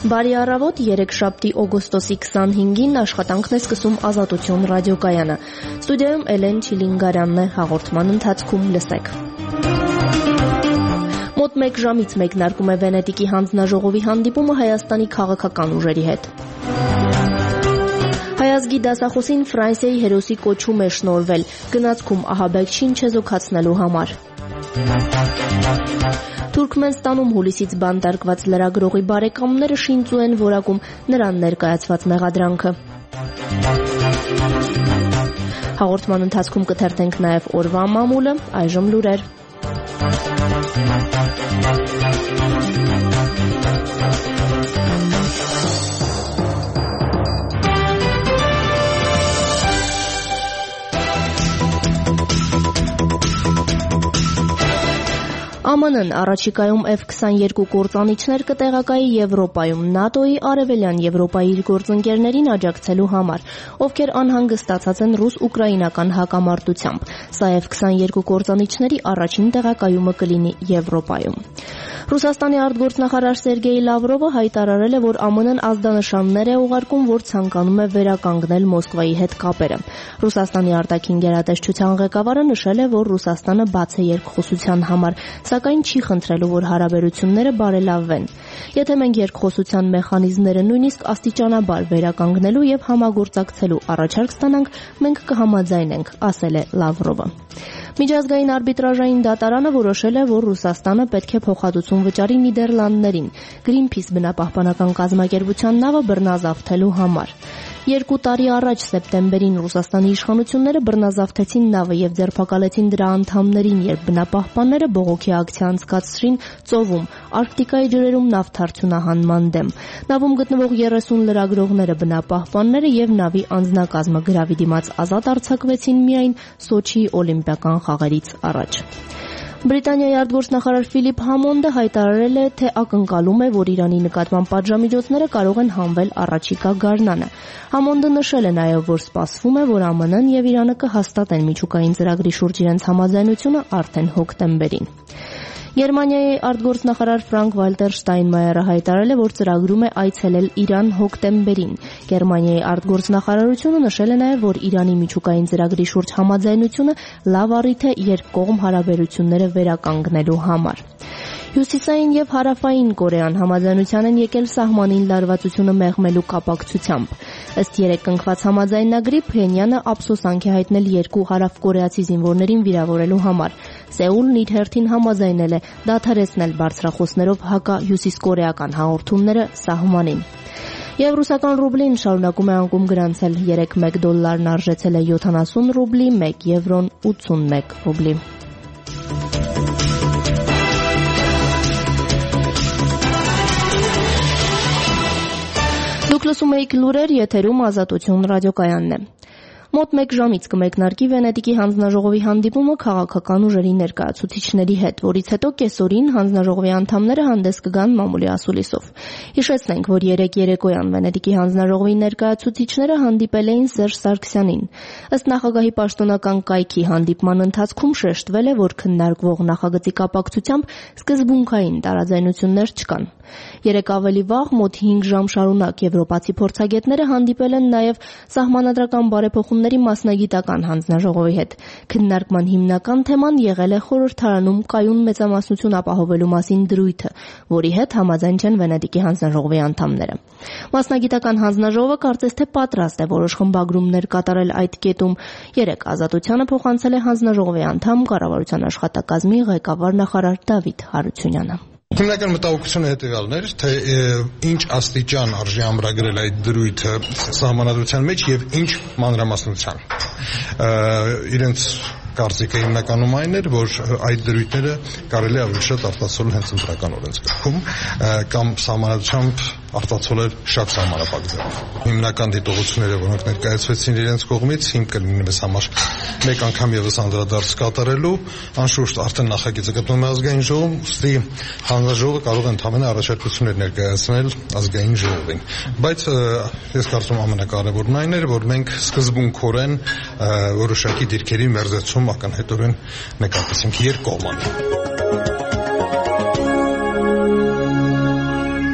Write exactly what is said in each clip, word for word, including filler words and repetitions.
Բարի առավոտ, երեքշաբթի օգոստոսի քսանհինգին աշխատանքն է սկսում Ազատություն ռադիոկայանը։ Ստուդիայում Էլեն Չիլինգարյանն է, հաղորդման ընթացքում լսեք։ Մոտ մեկ ժամից մեկնարկում է Վենետիկի հանձնաժողովի հանդիպումը Հայաստանի քաղաքական ուժերի հետ։ Հայազգի դասախոսին Ֆրանսիայի հերոսի կոչում է շնորհվել, գնացքում ահաբեկչին չեզոքացնելու համար։ Թուրքմենստանում հուլիսից բանտարկված լրագրողի բարեկամները շինծու են որակում նրան ներկայացված մեղադրանքը։ Հաղորդման ընթացքում կթերթենք նաև օրվա մամուլը, այժմ լուրեր։ Է Մ Ն-ն առաջիկայում Էֆ քսանյոթ կործանիչներ կտեղակայի Եվրոպայում ՆԱՏՕ-ի արևելյան Եվրոպայի իր գործընկերներին աջակցելու համար, ովքեր անհանգստացած են ռուս-ուկրաինական հակամարտությամբ։ Սա Էֆ քսանյոթ կործանիչների առաջին տեղակայումը կլինի Եվրոպայում։ Ռուսաստանի արտգործնախարար Սերգեյ Լավրովը հայտարարել է, որ Է Մ Ն-ն ազդանշաններ է ուղարկում, որ ցանկանում է վերականգնել Մոսկվայի հետ կապերը։ Ռուսաստանի արտաքին գերատեսչության ղեկավարը նշել է, որ Ռուսաստանը բաց է երկխոսության համար, սակայն չի խնդրելու, որ հարաբերությունները բարելավվեն։ Եթե մենք երկխոսության մեխանիզմները նույնիսկ աստիճանաբար վերականգնելու եւ համագործակցելու առաջարկ ստանանք, մենք կհամաձայնենք, ասել է Լավրովը։ Միջազգային արբիտրաժային դատարանը որոշել է, որ Ռուսաստանը պետք է փոխհատուցում վճարի Նիդերլանդներին Greenpeace բնապահպանական կազմակերպության նավը բռնազավթելու համար։ Երկու տարի առաջ սեպտեմբերին Ռուսաստանի իշխանությունները բռնազավթեցին նավը եւ ձերբակալեցին դրա անդամներին, երբ բնապահպանները բողոքի ակցիա անցկացրին ծովում Արկտիկայի ջրերում նավթարդյունահանման դեմ։ Նավում գտնվող երեսուն լրագրողները, բնապահպանները եւ նավի անձնակազմը գրավի դիմաց ազատ արձակվեցին միայն Սոչիի օլիմպիական խաղերից առաջ։ Բրիտանիայի արտգործնախարար Ֆիլիպ Համոնդը հայտարարել է, թե ակնկալում է, որ Իրանի նկատմամբ պատժամիջոցները կարող են հանվել առաջիկա գարնանը։ Համոնդը նշել է նաև, որ սպասվում է, որ Է Մ Ն-ն եւ Իրանը կհաստատեն միջուկային ծրագրի շուրջ իրենց համաձայնությունը արդեն հոկտեմբերին։ Գերմանիայի արտգործնախարար Ֆրանկ Վալտեր Շտայնմայերը հայտարարել է, որ ծրագրում է այցելել Իրան հոկտեմբերին։ Գերմանիայի արտգործնախարարությունը նշել է նաև, որ Իրանի միջուկային ծրագրի շուրջ համաձայնությունը լավ առիթ է երկկողմ հարաբերությունները վերականգնելու համար։ Հյուսիսային եւ հարավային Կորեան համաձայնության են եկել սահմանին լարվածությունը մեղմելու կապակցությամբ։ Ըստ երեք կնքված համաձայնագրի Փենյանը ափսոսանք է հայտնել երկու հարավկորեացի զինվորներին վիրավորելու համար։ Սեուլն իր հերթին համաձայնել է դադարեցնել բարձրախոսներով հակա-հյուսիսկորեական հաղորդումները սահմանին։ Եվ ռուսական ռուբլին շարունակում է անկում գրանցել, երեկ մեկ դոլարն արժեցել է յոթանասուն ռուբլի, մեկ եվրոն ութսունմեկ ռուբլի։ Դուք լսում եք լուրեր, եթերում Ազատություն ռադիոկայանն է։ Մոտ մեկ ժամից կմեկնարկի Վենետիկի հանձնաժողովի հանդիպումը քաղաքական ուժերի ներկայացուցիչների հետ, որից հետո կեսօրին հանձնաժողովի անդամները հանդես կգան մամուլի ասուլիսով։ Հիշեցնենք, որ երեկ երեկոյան Վենետիկի հանձնաժողովի ներկայացուցիչները հանդիպել էին Սերժ Սարգսյանին։ Ըստ նախագահի պաշտոնական կայքի հանդիպման ընթացքում շեշտվել է, որ քննարկվող նախագծի կապակցությամբ սկզբունքային տարաձայնություններ չկան։ Երեկ ավելի վաղ մոտ հինգ ժամ շարունակ եվրոպացի փորձագետները հանդիպել են նաև սահմանադրական բարեփոխումների մասնագիտական հանձնաժողովի հետ։ Քննարկման հիմնական թեման եղել է խորհրդարանում կայուն մեծամասնություն ապահովելու մասին դրույթը, որի հետ համաձայն չեն Վենետիկի հանձնաժողովի անդամները։ Մասնագիտական հանձնաժողովը կարծես թե պատրաստ է որոշ խմբագրումներ կատարել այդ կետում։ Երեկ Ազատությանը փոխանցել է հանձնաժողովի անդամ կառավարության աշխատակազմի ղեկավար նախարար Դավիթ Հարությունյանը։ Հիմնական մտահոգությունը հետևյալն էր, թե ինչ աստիճան արժի ամրագրել այդ դրույթը սահմանադրության մեջ եւ ինչ մանրամասնության։ Իրենց կարծիքը հիմնականում այն էր, որ այդ դրույթները կարելի ավելի շատ արտացոլել հենց ընտրական օրենսգրքում կամ սահմանադրությամբ արտացոլել շատ սահմանափակ ձևով։ Հիմնական դիտողությունները, որոնք ներկայացվեցին իրենց կողմից, հիմք կլինի մեզ համար մեկ անգամ եւս անդրադարձ կատարելու, անշուշտ արդեն նախագիծը գտնվում է ազգային ժողովում, ուստի հանձնաժողովը կարող է ընդհանրապես առաջարկություններ ներկայացնել ազգային ժողովին։ Բայց ես կարծում եմ ամենակարևորն այն էր, որ մենք սկզբունքորեն որոշակի դիրքերի մերձեցում ակնհայտորեն նկատեցինք երկկողմանի։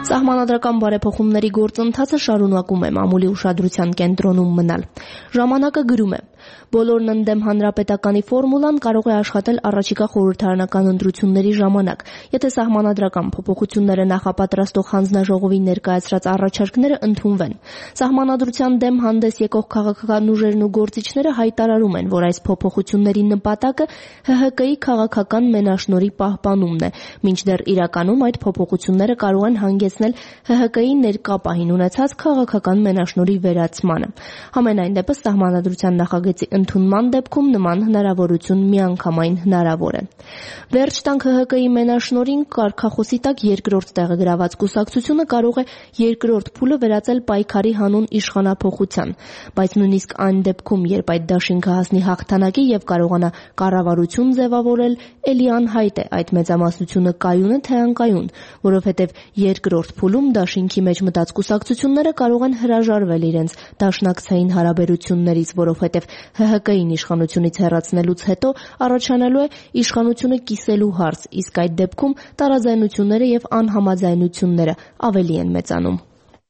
Սահմանադրական բարեփոխումների գործընթացը շարունակում է մամուլի ուշադրության կենտրոնում մնալ։ Ժամանակը գրում է. Բոլորն ընդդեմ հանրապետականի ֆորմուլան կարող է աշխատել առաջիկա խորհրդարանական ընտրությունների ժամանակ, եթե սահմանադրական փոփոխությունները նախապատրաստող հանձնաժողովի ներկայացրած առաջարկները ընդունվեն։ Սահմանադրության դեմ հանդես եկող քաղաքական ուժերն ու գործիչները հայտարարում են, որ այս փոփոխությունների նպատակը Հ Հ Կ-ի քաղաքական մենաշնորհի պահպանումն է, մինչդեռ իրականում այդ փոփոխությունները կարող են հանգեցնել Հ Հ Կ-ի ներկա պահին ունեցած քաղաքական մենաշնորհի վերացմանը։ Համենայն դեպս սահմանադրության նախագծի ընդունման դեպքում նման հնարավորություն միանգամայն հնարավոր է։ Վերջ տանք Հ Հ Կ-ի մենաշնորհին կարգախոսի տակ երկրորդ տեղը գրաված կուսակցությունը կարող է երկրորդ փուլը վերածել պայքարի հանուն իշխանափոխության, բայց նույնիսկ այն դեպքում, երբ այդ դաշինքը հասնի հաղթանակի եւ կարողանա կառավարություն ձևավորել, ելի անհայտ է այդ մեծամասնությունը կայուն է թե անկայուն, որովհետեւ երկրորդ փուլում դաշինքի մեջ մտած կուսակցությունները կարող են հրաժարվել իրենց դաշնակցային հարաբերություններից, որովհետեւ Հ Հ Կ-ին իշխանությունից հեռացնելուց հետո առաջանալու է իշխանությունը կիսելու հարց, իսկ այդ դեպքում տարաձայնությունները եւ անհամաձայնությունները ավելի են մեծանում։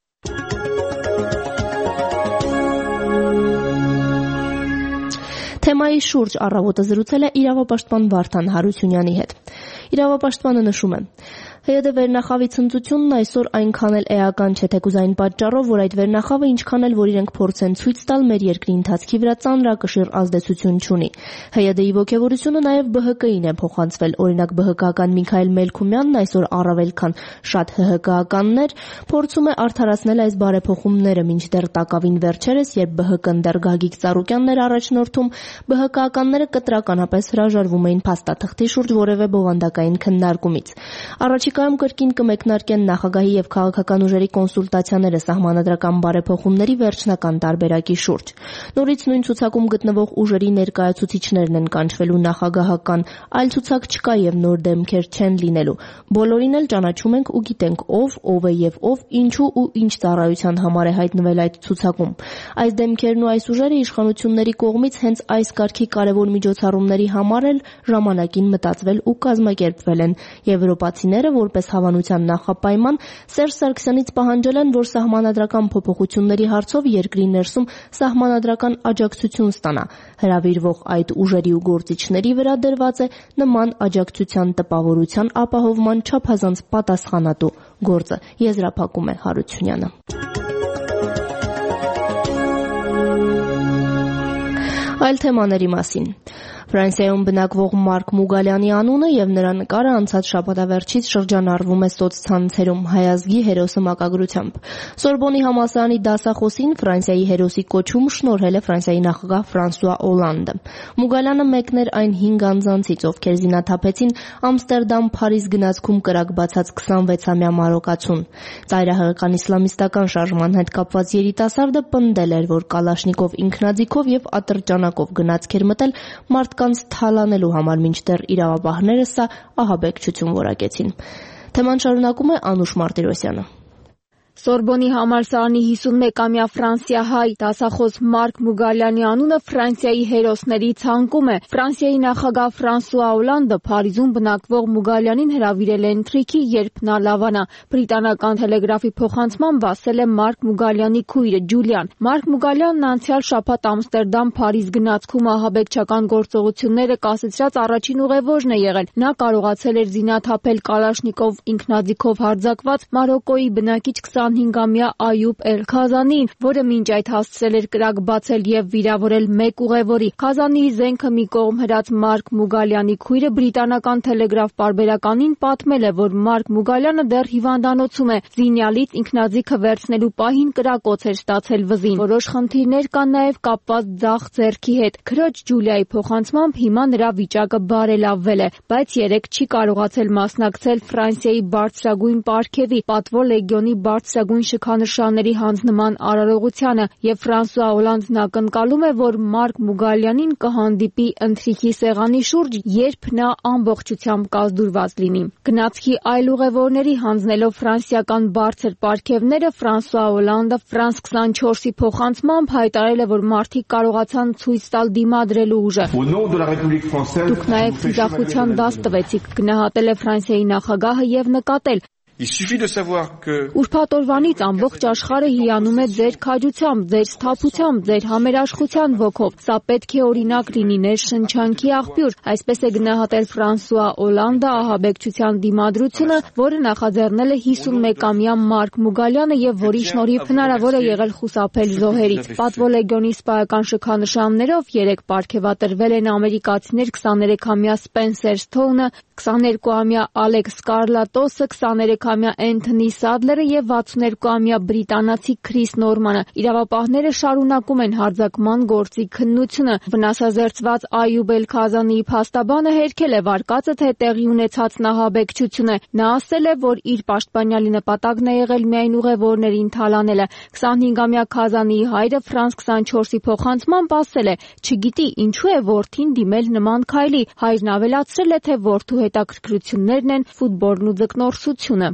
Թեմայի շուրջ առավոտը զրուցել է իրավապաշտպան Վարդան Հարությունյանի հետ։ Իրավապաշտպանը նշում է. Հ Յ Դ վերնախավի ցնծությունն այսօր այնքան էլ էական չէ, թեկուզ այն պատճառով, որ այդ վերնախավը ինչքան էլ որ իրենք փորձեն ցույց տալ մեր երկրի ընթացքի վրա ծանրակշիռ ազդեցություն չունի։ Հ Յ Դ-ի ոգևորությունը նաև Բ Հ Կ-ին է փոխանցվել, օրինակ Բ Հ Կ-ական Միքայել Մելքումյանն այսօր առավել քան շատ Հ Հ Կ-ականներ փորձում է արդարացնել այս բարեփոխումները, մինչդեռ տակավին վերջերս, երբ Բ Հ Կ-ն դեռ Գագիկ Ծառուկյանն էր առաջնորդում, Բ Հ Կ-ականները կտրականապես հրաժարվում էին փաստաթղթի շուրջ որևէ բովանդակային քննարկումից։ Առաջիկայում կրկին կմեկնարկեն նախագահի եւ քաղաքական ուժերի կոնսուլտացիաները սահմանադրական բարեփոխումների վերջնական տարբերակի շուրջ։ Նորից նույն ցուցակում գտնվող ուժերի ներկայացուցիչներն են կանչվելու նախագահական, այլ ցուցակ չկա եւ նոր դեմքեր չեն լինելու։ Բոլորին էլ ճանաչում ենք ու գիտենք ով, ով է եւ ով ինչու ու ինչ ծառայության համար է հայտնվել այդ ցուցակում։ Այս դեմքերն ու այս ուժերը իշխանությունների կողմից հենց այս կարգի կարևոր միջոցառումների համար էլ ժամանակին մտածվել ու կազմակերպվել են։ Եվրոպացիները որպես հավանության նախապայման Սերժ Սարգսյանից պահանջել են, որ սահմանադրական փոփոխությունների հարցով երկրի ներսում սահմանադրական աջակցություն ստանա։ Հրավիրվող այդ ուժերի ու գործիչների վրա դրված է նման աջակցության տպավորության ապահովման չափազանց պատասխանատու գործը, եզրափակում է Հարությունյանը։ Այլ թեմաների մասին։ Ֆրանսիայում բնակվող Մարկ Մուգալյանի անունը եւ նրա նկարը անցած շաբաթավերջից շրջանառվում է սոցցանցերում հայազգի հերոսը մակագրությամբ։ Սորբոնի համալսարանի դասախոսին Ֆրանսիայի հերոսի կոչում շնորհել է Ֆրանսիայի նախագահ Ֆրանսուଆ Օլանդը։ Մուգալյանը մեկն էր այն հինգ անձանցից, ովքեր զինաթափեցին Ամստերդամ-Փարիզ գնացքում կրակ բացած քսանվեցամյա մարոկացուն։ Ծայրահեղական իսլամիստական շարժման հետ կապված երիտասարդը պնդել էր, որ Կալաշնիկով ինքնաձիգով եւ ատրճանակով գնացք էր մտել մարդկանց թալանելու համար, մինչդեռ իրավապահները սա ահաբեկչություն որակեցին։ Թեման շարունակում է Անուշ Մարտիրոսյանը։ Սորբոնի համալսարանի հիսունմեկամյա ֆրանսիահայ դասախոս Մարկ Մուգալյանի անունը Ֆրանսիայի հերոսների ցանկում է։ Ֆրանսիայի նախագահ Ֆրանսուଆ Օլանդը Փարիզում բնակվող Մուգալյանին հրավիրել է ընթրիքի, երբ նա լավանա։ Բրիտանական տելեգրաֆի փոխանցմամբ ասել է Մարկ Մուգալյանի քույրը Ջուլիան։ Մարկ Մուգալյանն անցյալ շաբաթ Ամստերդամ-Փարիզ գնացքում ահաբեկչական գործողությունները կասեցրած առաջին ուղևորն է եղել։ Նա կարողացել էր զինաթափել Կալաշնիկով ինքնաձիգով հարձակված Մարոկկոյի բնակիչ քսանհինգամյա Այուբ Էլ-Քազանին, որը մինչ այդ հասցրել էր կրակ բացել եւ վիրավորել մեկ ուղևորի։ Քազանիի զենքը մի կողմ հրած Մարկ Մուգալյանի քույրը բրիտանական տելեգրաֆ պարբերականին պատմել է, որ Մարկ Մուգալյանը դեռ հիվանդանոցում է։ Զինյալից ինքնաձիգը վերցնելու պահին կրակոց էր ստացել վզին։ Որոշ խնդիրներ կան նաեւ կապված ձախ ձեռքի հետ։ Քրոջ Ջուլիայի փոխանցմամբ հիմա նրա վիճակը բարելավվել է, բայց երեք չի կարողացել մասնակցել Ֆրանսիայի բարձրագույն պարգևի պատվո լեգիոնի բարձրագույն շքանշանների հանձնման արարողությանը, եւ Ֆրանսուଆ Օլանդն ակնկալում է, որ Մարկ Մուգալյանին կհանդիպի ընթրիքի սեղանի շուրջ, երբ նա ամբողջությամբ կազդուրված լինի։ Գնացքի այլ ուղևորների հանձնելով ֆրանսիական բարձր պարգևները, Ֆրանսուଆ Օլանդը Ֆրանս քսանչորսի փոխանցմամբ հայտարարել է, որ մարդիկ կարողացան ցույց տալ դիմադրելու ուժը։ Դուք նաև խիզախության դաս տվեցիք, գնահատել է Ֆրանսիայի նախագահը եւ նկատել, Il suffit de savoir que Ուրբաթ օրվանից ամբողջ աշխարհը հիանում է ձեր քաջությամբ, ձեր սթափությամբ, ձեր համերաշխության ոգով։ Սա պետք է օրինակ լինի ներշնչանքի աղբյուր, այսպես է գնահատել Ֆրանսուଆ Օլանդը ահաբեկչության դիմադրությունը, որը նախաձեռնել է հիսունմեկամյա Մարկ Մուգալյանը եւ որի շնորհիվ հնարավոր է եղել խուսափել զոհերից։ Պատվո լեգիոնի սպայական շքանշաններով երեք պարգևատրվել են ամերիկացիներ քսաներեքամյա Սպենսեր Սթոունը, քսաներկուամյա Ալեքս Կարլատոսը, քսաներեքամյա Էնթոնի Սադլերը եւ վաթսուներկուամյա բրիտանացի Քրիս Նորմանը։ Իրավապահները շարունակում են հարձակման գործի քննությունը։ Վնասազերծված Այյուբ Էլ-Քազանիի փաստաբանը հերքել է վարկածը, թե տեղի ունեցածն ահաբեկչություն է։ Նա ասել է, որ իր պաշտպանյալի նպատակն է եղել միայն ուղևորներին թալանելը։ քսանհինգամյա Քազանիի հայրը Ֆրանս քսանչորսի փոխանցմամբ ասել է. «Չգիտի ինչու է որդին դիմել նման քայլի»։ Հայրն ավելացրել է, թե որդու հետաքրքրություններն են ֆուտբոլն ու ձկնորսությունը։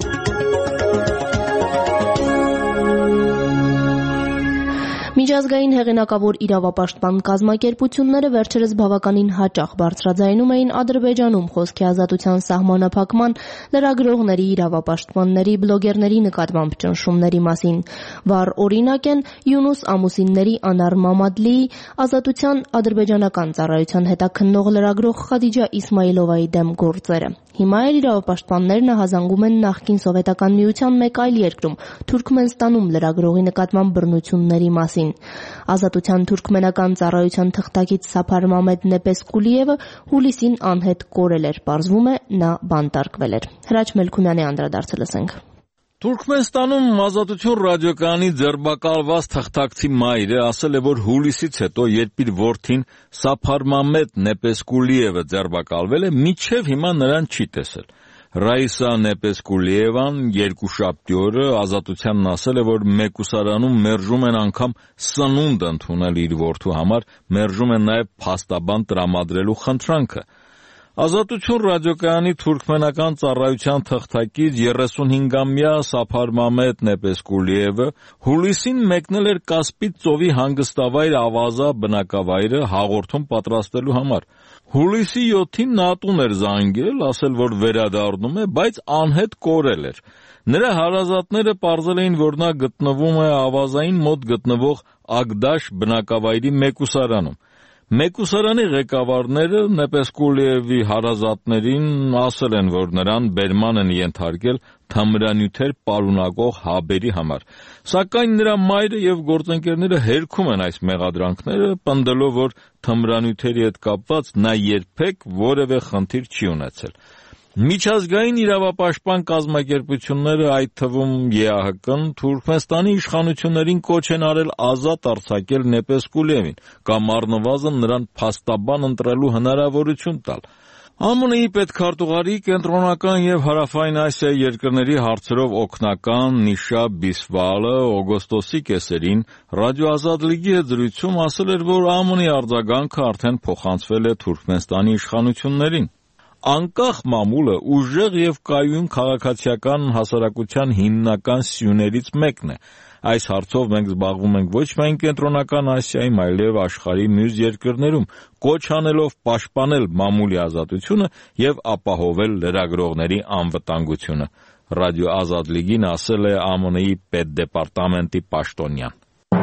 Միջազգային հեղինակավոր իրավապաշտպան կազմակերպությունները վերջերս բավականին հաճախ բարձրաձայնում էին Ադրբեջանում խոսքի ազատության սահմանափակման, լրագրողների, իրավապաշտպանների, բլոգերների նկատմամբ ճնշումների մասին։ Վառ օրինակ են Յունուս ամուսինների Անար Մամադլիի, ազատության ադրբեջանական ծառայության հետաքննող լրագրող Խադիջա Իսմայիլովայի դեմ գործերը։ Հիմա էլ իրավապաշտպաններն ահազանգում են նախկին Սովետական Միության մեկ այլ երկրում՝ Թուրքմենստանում լրագրողի նկատմամբ բռնությունների մասին։ Ազատության թուրքմենական ծառայության թղթակից Սափար Մամեդ Նեպեսկուլիևը հուլիսին անհետ կորել էր, պարզվում է նա բանտարկվել էր։ Հրաչ Մելքումյանի անդրադարձը լսենք։ Թուրքմենստանում Ազատություն ռադիոկայանի ձերբակալված թղթակցի մայրը ասել է, որ հուլիսից հետո, երբ իր որդին Սափար Մամեդ Նեպեսկուլիևը ձերբակալվել է, մինչև հիմա նրան չի տեսել։ Ռաիսա Նեպեսկուլիևան երկուշաբթի օրը Ազատությանն ասել է, որ մեկուսարանում մերժում են անգամ սնունդ ընդունել իր որդու համար, մերժում են նաև փաստաբան տրամադրելու խնդրանքը։ Ազատություն ռադիոկայանի թուրքմենական ծառայության թղթակից երեսունհինգամյա Սափար Մամեդ Նեպեսկուլիևը հուլիսին մեկնել էր Կասպից ծովի հանգստավայր Ավազա բնակավայրը հաղորդում պատրաստելու համար։ Հուլիսի յոթին նա տուն էր զանգել, ասել, որ վերադառնում է, բայց անհետ կորել էր։ Նրա հարազատները պարզել էին, որ նա գտնվում է Ավազային մոտ գտնվող Ագդաշ բնակավայրի մեկուսարանում։ Մեկուսարանի ղեկավարները Նեպեսկուլիևի հարազատներին ասել են, որ նրան բերման են ենթարկել թմրանյութեր պարունակող հաբերի համար։ Սակայն նրա մայրը եւ գործընկերները հերքում են այս մեղադրանքները, պնդելով, որ թմրանյութերի հետ կապված նա երբեք որևէ խնդիր չի ունեցել։ Միջազգային իրավապաշտպան կազմակերպությունները, այդ թվում Է Ա Հ Կ-ն, Թուրքմենստանի իշխանություններին կոչ են արել ազատ արձակել Նեպեսկուլիևին կամ առնվազն նրան փաստաբան ընտրելու հնարավորություն տալ։ Է Մ Ն-ի պետքարտուղարի կենտրոնական եւ հարավային Ասիայի երկրների հարցերով օգնական Նիշա Բիսվալը օգոստոսի կեսերին Ռադիո Ազատ լիգի հետ զրույցում ասել էր, որ Է Մ Ն-ի արձագանքը արդեն փոխանցվել է Թուրքմենստանի իշխանություններին։ Անկախ մամուլը ուժեղ եւ կայուն քաղաքացիական հասարակության հիմնական սյուներից մեկն է։ Այս հարցով մենք զբաղվում ենք ոչ միայն Կենտրոնական Ասիայում, այլև աշխարհի մյուս երկրներում, կոչ անելով պաշտպանել մամուլի ազատությունը եւ ապահովել լրագրողների անվտանգությունը։ Ռադիո Ազատ լիգին ասել է Է Մ Ն-ի պետդեպարտամենտի պաշտոնյան։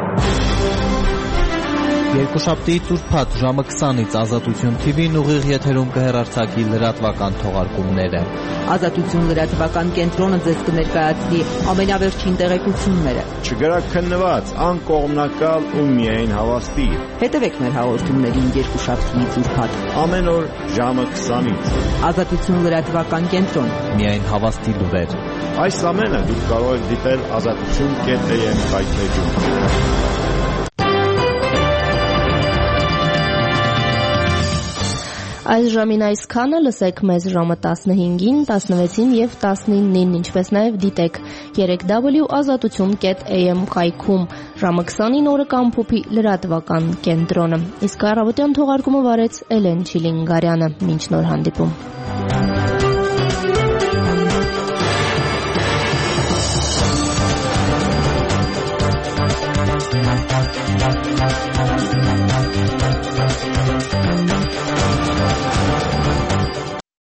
Երկուշաբթի ուրբաթ ժամը քսանից Ազատություն Թի Վին ուղիղ եթերում կհեռարձակի լրատվական թողարկումները։ Ազատություն լրատվական կենտրոնը ձեզ կներկայացնի ամենավերջին տեղեկությունները։ Չգրաքննված, անկողմնակալ ու միայն հավաստի։ Հետևեք մեր հաղորդումներին երկուշաբթիից ուրբաթ ամեն օր ժամը քսանից։ Ազատություն լրատվական կենտրոն։ Միայն հավաստի լուրեր։ Այս ամենը դուք կարող եք դիտել ազատություն կետ Է Էմ կայքէջում։ Այս ժամին այսքանը, լսեք մեզ ժամը տասնհինգին, տասնվեցին եւ տասնինին, ինչպես նաեւ դիտեք երեք դաբլյու ազատություն կետ Է Էմ կայքում, ժամը քսանին օրը կամփոփի լրատվական կենտրոնը։ Իսկ առավոտյան թողարկումը վարեց Էլեն Չիլինգարյանը։ Մինչ նոր հանդիպում։